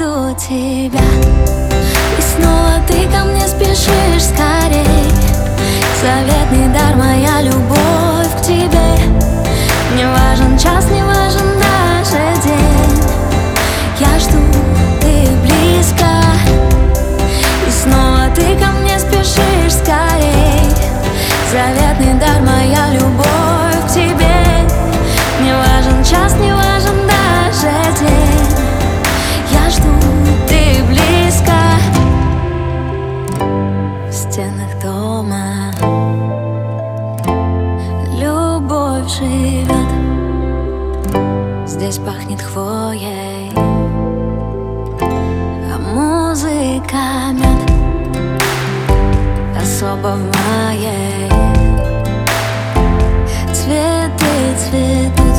жду тебя. И снова ты ко мне спешишь скорей. Заветный дар, моя любовь к тебе. Не важен час, не важен даже день. Я жду, ты близко. И снова ты ко мне спешишь скорей. Заветный дар, моя любовь к тебе. Не важен час, не важен даже день. Я жду, ты близко. В стенах дома любовь живет. Здесь пахнет хвоей, а музыка мед. Особо в моей цветы цветут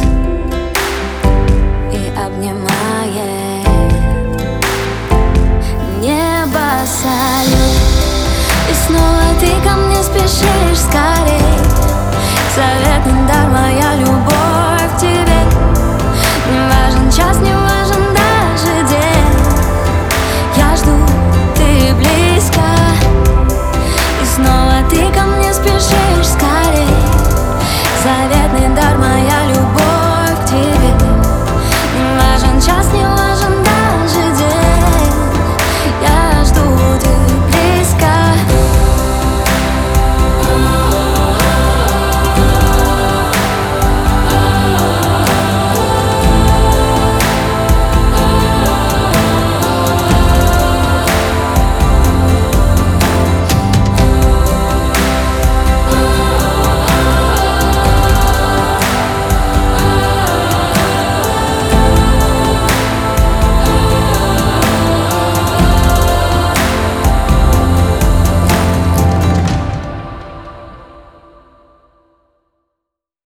и обнимает небо салют. И снова ты ко мне спешишь скорей. Заветный дар, моя